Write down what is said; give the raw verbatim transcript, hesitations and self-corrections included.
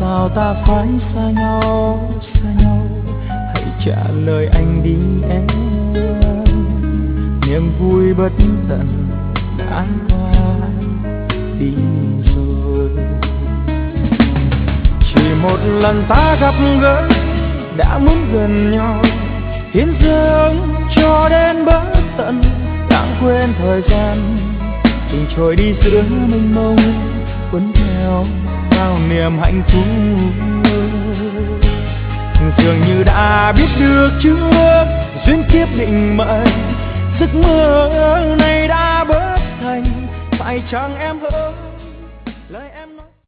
sao ta phải xa nhau, xa nhau? Hãy trả lời anh đi em. Niềm vui bất tận đã qua đi rồi. Chỉ một lần ta gặp gỡ đã muốn gần nhau, hiến dâng cho đến bất tận, lãng quên thời gian từng trôi đi giữa mênh mông, cuốn theo bao niềm hạnh phúc. Dường như đã biết được trước duyên kiếp định mệnh, giấc mơ này đã bất thành. Phải chăng em hỡi lời em